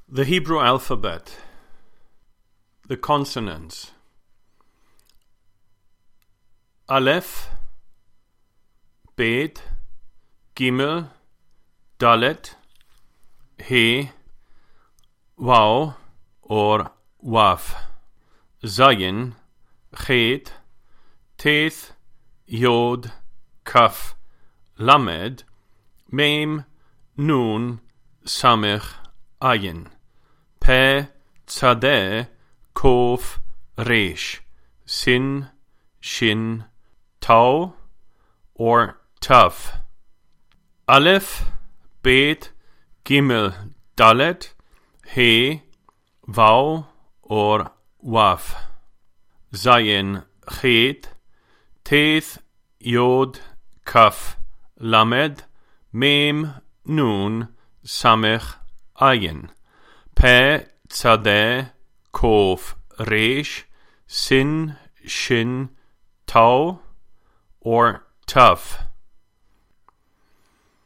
The Hebrew alphabet. The consonants. Aleph, Bet, Gimel, Dalet, He, Waw or Waf, Zayin, Chet, Teth, Yod, Kaf, Lamed, Mem, Nun, Samech, Ayin, Pe, Tzadeh, Kof, Resh, Sin, Shin, Tau or Tav. Aleph, Bet, Gimel, Dalet, He, Waw or Waf, Zayin, Chet, Teth, Yod, Kaf, Lamed, Mem, Nun, Samech, Ayin, Pe, Tzadeh, Kof, Resh, Sin, Shin, Tau or Tav.